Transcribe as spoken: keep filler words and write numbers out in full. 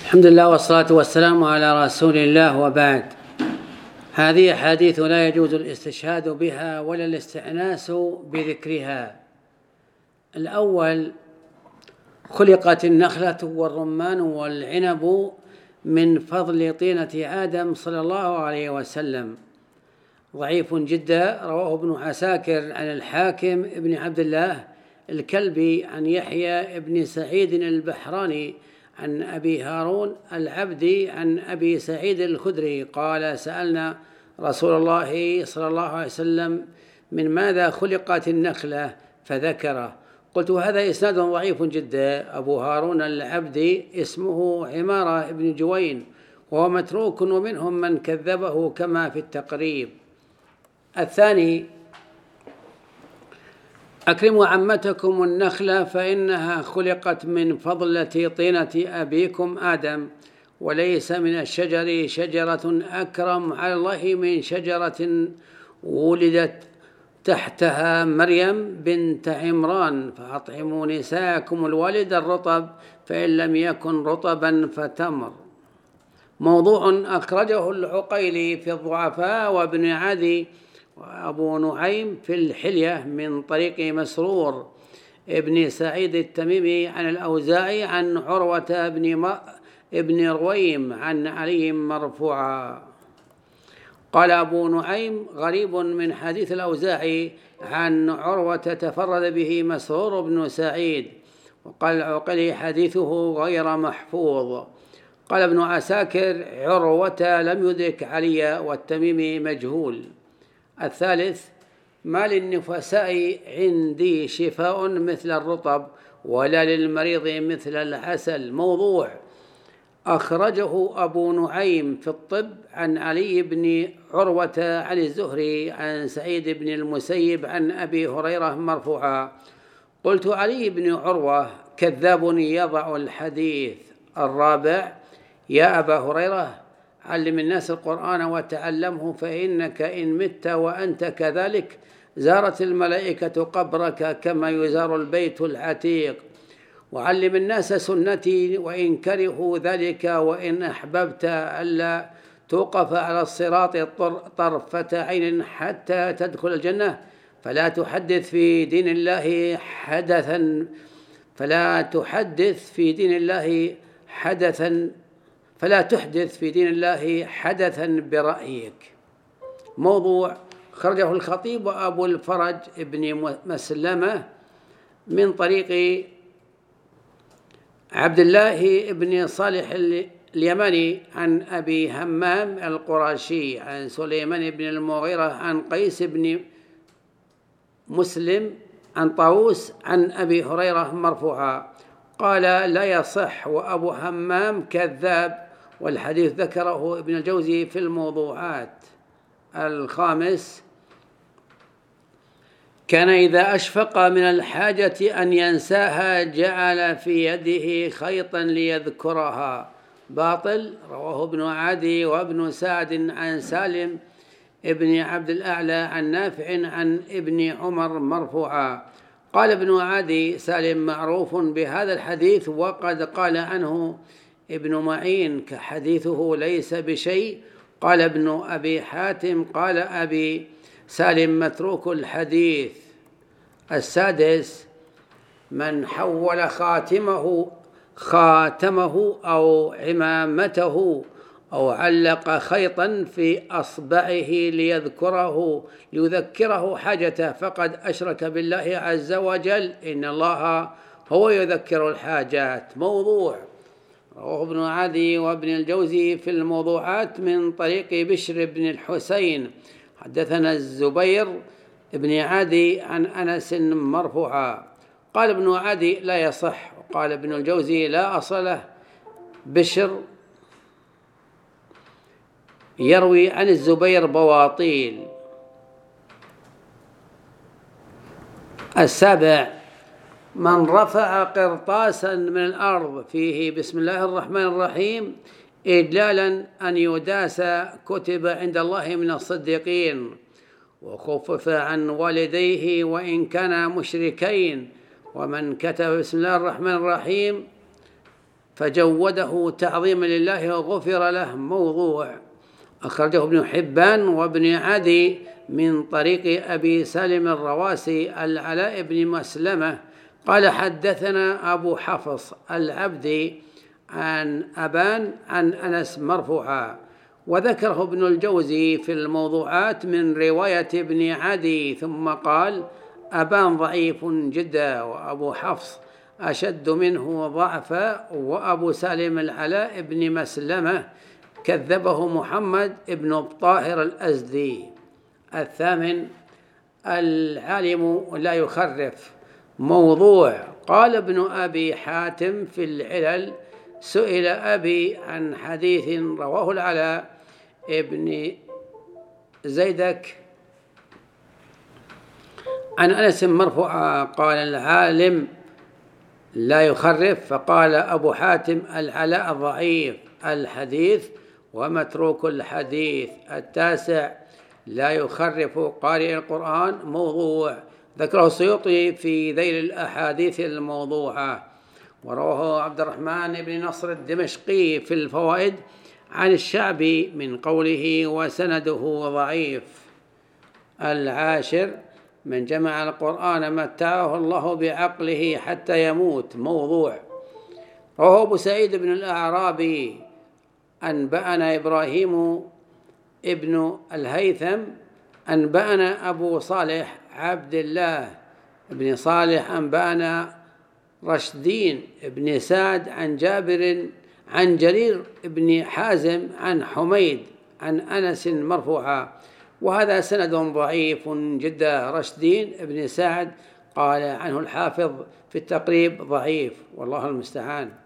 الحمد لله والصلاة والسلام على رسول الله، وبعد. هذه أحاديث لا يجوز الاستشهاد بها ولا الاستئناس بذكرها. الأول: خلقت النخلة والرمان والعنب من فضل طينة آدم صلى الله عليه وسلم. ضعيف جدا. رواه ابن عساكر عن الحاكم ابن عبد الله الكلبي عن يحيى ابن سعيد البحراني عن أبي هارون العبدي عن أبي سعيد الخدري قال: سألنا رسول الله صلى الله عليه وسلم: من ماذا خلقت النخلة؟ فذكره. قلت: هذا إسناد ضعيف جدا. أبو هارون العبدي اسمه عمارة بن جوين، وهو متروك، ومنهم من كذبه كما في التقريب. الثاني: أكرموا عمتكم النخلة فإنها خلقت من فضلة طينة أبيكم آدم، وليس من الشجر شجرة أكرم على الله من شجرة ولدت تحتها مريم بنت عمران. فأطعموا نساءكم الوالد الرطب، فإن لم يكن رطبا فتمر. موضوع أخرجه العقيلي في الضعفاء، وابن عدي وأبو نعيم في الحلية من طريق مسرور ابن سعيد التميمي عن الأوزاعي عن عروة بن ابن رويم عن علي مرفوعا. قال أبو نعيم: غريب من حديث الأوزاعي عن عروة تفرد به مسرور بن سعيد. وقال العقيلي: حديثه غير محفوظ. قال ابن عساكر: عروة لم يدرك علي، والتميمي مجهول. الثالث: ما للنفساء عندي شفاء مثل الرطب، ولا للمريض مثل العسل. موضوع أخرجه أبو نعيم في الطب عن علي بن عروة عن الزهري عن سعيد بن المسيب عن أبي هريرة مرفوعا. قلت: علي بن عروة كذاب يضع الحديث. الرابع: يا أبا هريرة، علم الناس القرآن وتعلمه، فإنك إن مت وأنت كذلك زارت الملائكة قبرك كما يزار البيت العتيق. وعلم الناس سنتي، وإن كرهوا ذلك، وإن أحببت ألا توقف على الصراط طرفة عين حتى تدخل الجنة فلا تحدث في دين الله حدثا فلا تحدث في دين الله حدثا فلا تحدث في دين الله حدثا برأيك. موضوع خرجه الخطيب وأبو الفرج ابن مسلمة من طريق عبد الله ابن صالح اليمني عن أبي همام القرشي عن سليمان بن المغيرة عن قيس بن مسلم عن طاووس عن أبي هريرة مرفوعا. قال: لا يصح، وأبو همام كذاب، والحديث ذكره ابن الجوزي في الموضوعات. الخامس: كان إذا أشفق من الحاجة أن ينساها جعل في يده خيطا ليذكرها. باطل. رواه ابن عدي وابن سعد عن سالم ابن عبد الأعلى عن نافع عن ابن عمر مرفوعا. قال ابن عدي: سالم معروف بهذا الحديث، وقد قال عنه ابن معين كحديثه ليس بشيء. قال ابن أبي حاتم: قال أبي سالم متروك الحديث. السادس: من حول خاتمه خاتمه أو عمامته أو علق خيطا في أصبعه ليذكره ليذكره حاجته فقد أشرك بالله عز وجل. إن الله هو يذكر الحاجات. موضوع رواه ابن عدي وابن الجوزي في الموضوعات من طريق بشر بن الحسين حدثنا الزبير ابن عدي عن أنس مرفوعا. قال ابن عدي: لا يصح. وقال ابن الجوزي: لا أصل له. بشر يروي عن الزبير بواطيل. السابع: من رفع قرطاسا من الأرض فيه بسم الله الرحمن الرحيم إجلالا أن يداس كتب عند الله من الصديقين، وخفف عن والديه وإن كانا مشركين. ومن كتب بسم الله الرحمن الرحيم فجوده تعظيما لله وغفر له. موضوع. أخرجه ابن حبان وابن عدي من طريق أبي سالم الرواسي العلاء بن مسلمة قال حدثنا أبو حفص العبدي عن أبان عن أنس مرفوعا، وذكره ابن الجوزي في الموضوعات من رواية ابن عدي، ثم قال أبان ضعيف جدا، وأبو حفص أشد منه ضعفا، وأبو سالم العلاء بن مسلمة كذبه محمد بن الطاهر الأزدي. الثامن العالم لا يخرف. موضوع. قال ابن أبي حاتم في العلل سئل أبي عن حديث رواه العلاء ابن زيدك عن أنس مرفوعا قال العالم لا يخرف، فقال أبو حاتم العلاء ضعيف الحديث ومتروك الحديث. التاسع لا يخرف قارئ القرآن. موضوع. ذكره السيوطي في ذيل الأحاديث الموضوعة، ورواه عبد الرحمن بن نصر الدمشقي في الفوائد عن الشعبي من قوله وسنده ضعيف. العاشر من جمع القرآن متعه الله بعقله حتى يموت. موضوع. رواه أبو سعيد بن الأعرابي أنبأنا إبراهيم ابن الهيثم أنبأنا أبو صالح عبد الله بن صالح أنبأنا رشدين بن سعد عن جابر عن جرير بن حازم عن حميد عن أنس مرفوعا، وهذا سند ضعيف جدا. رشدين بن سعد قال عنه الحافظ في التقريب ضعيف، والله المستعان.